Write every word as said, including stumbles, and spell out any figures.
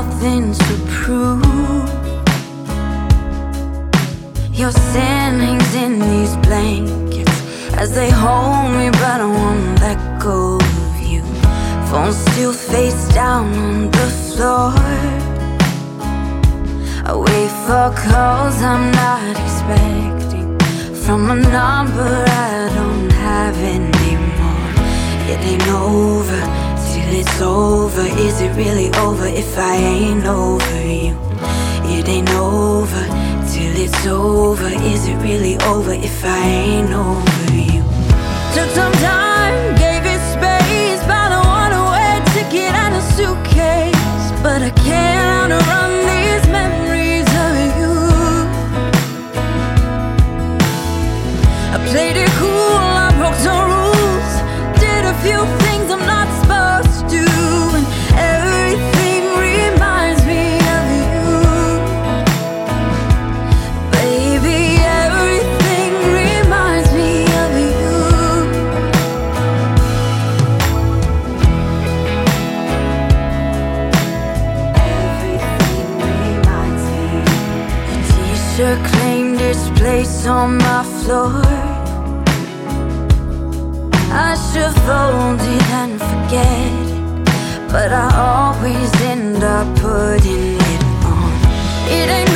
nothing to prove. Your sin hangs in these blankets as they hold me, but I won't let go of you. Phone still face down on the floor. I wait for calls I'm not expecting from a number I don't have anymore. It ain't over till it's over. Is it really over if I ain't over you? It ain't over till it's over. Is it really over if I ain't over you? Took some time, gave it space, bought a one-way ticket and a suitcase, but I can't outrun these memories of you. I played it cool, I broke some rules, did a few things I'm not supposed to do, and everything reminds me of you. Baby, everything reminds me of you. Everything reminds me. Your t-shirt claimed its place on my floor. I should fold it and forget it, but I always end up putting it on. It ain't